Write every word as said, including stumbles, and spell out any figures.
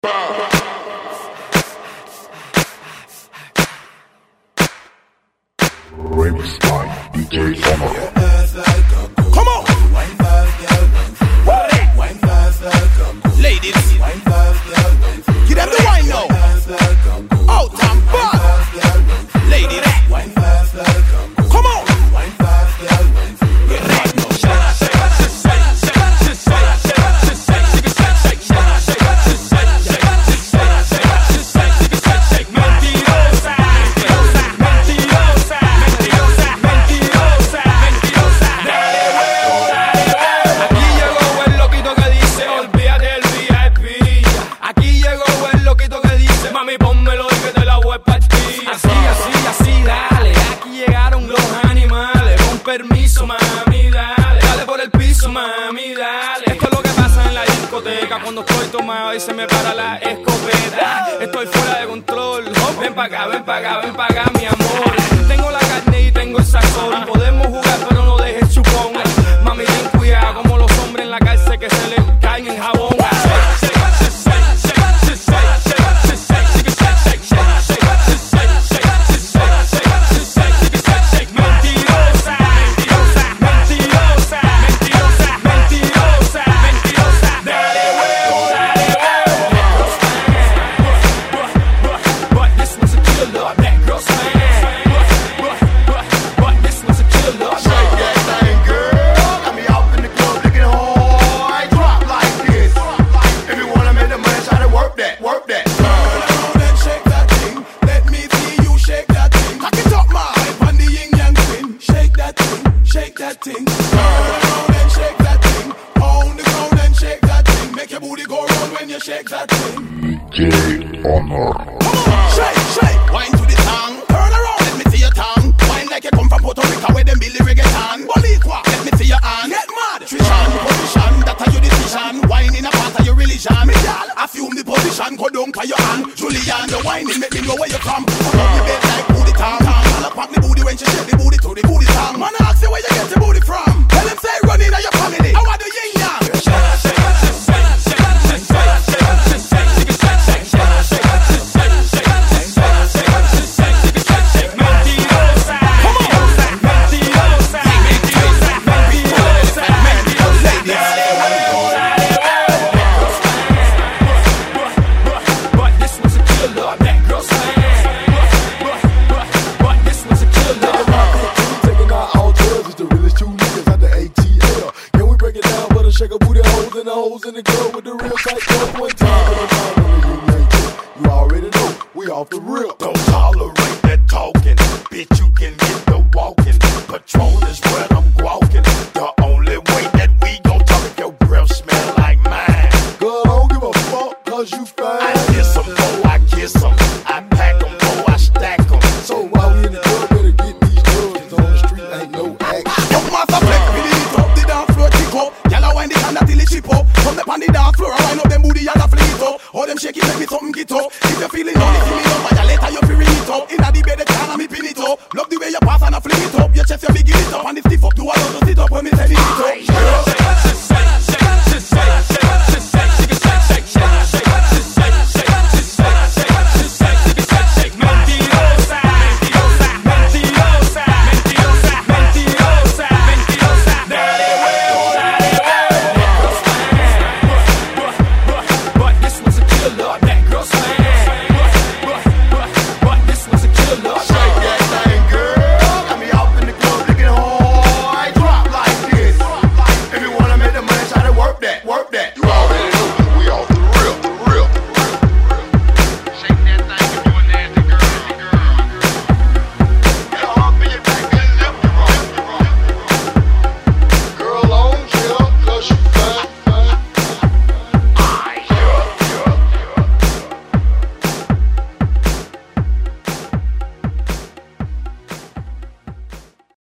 Remix by D J Honor. Come on! Wine fast, girl, wine free. Wine fast like a goat. Ladies, wine fast, girl, wine free. Get them the wine now. Out and back. Ladies, wine fast like a goat. Come on! Wine fast, girl, wine free. Get right now. Permiso, mami, dale, dale por el piso, mami, dale. Esto es lo que pasa en la discoteca cuando estoy tomado y se me para la escopeta. Estoy fuera de control. Ven pa' acá, ven pa' acá, ven pa' acá, mi amor. Tengo la carne y tengo el sazón. Podemos jugar, pero no dejes chupón. Mami, ten cuidado, como los hombres en la cárcel que se les caen en jabón. D J Honor. Shake, shake, wine to the tongue. Turn around, let me see your tongue. Wine like you come from Puerto Rico where them Billy reggaeton. Boricua, let me see your hand. Get mad. Trishan, position, that are your decision. Wine in a part of your religion. Me gal, assume the position, go down to your hand. Julian, the wine make me know where you from. Fuck up the bed like booty tongue. I'll pop the booty when she shake the booty to the booty tongue. Man, I ask you where you get the booty from. Tell them say run in your family. I want the yin yang. And the hoes in the club with the real tight club one time. You already know, we off the rip. Don't tolerate that talking, bitch, you can get the walking. Patron is what I'm walking. The only way that we gon' talk if your breath smell like mine. Girl, I don't give a fuck, cause you fine. I kiss them, boy, I kiss them. I pack them, boy, I stack them. So while we in the club, better get these drugs on the street, ain't no action. Young master flex, really lit up the dance floor, tick up. Y'all a wind the hand till it chip up. From the pan the dance floor, I wind up them booty and a fling it up. All them shake it, make me something get up.